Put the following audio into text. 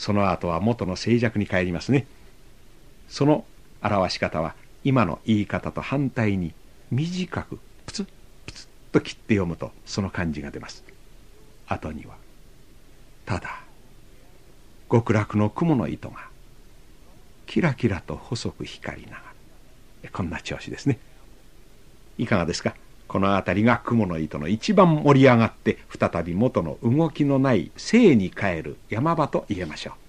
その後は元の静寂に帰りますね。その表し方は今の言い方と反対に短くプツップツッと切って読むとその感じが出ます。後にはただ極楽の雲の糸がキラキラと細く光りながら、こんな調子ですね。いかがですか。この辺りが雲の糸の一番盛り上がって再び元の動きのない静に帰る山場と言えましょう。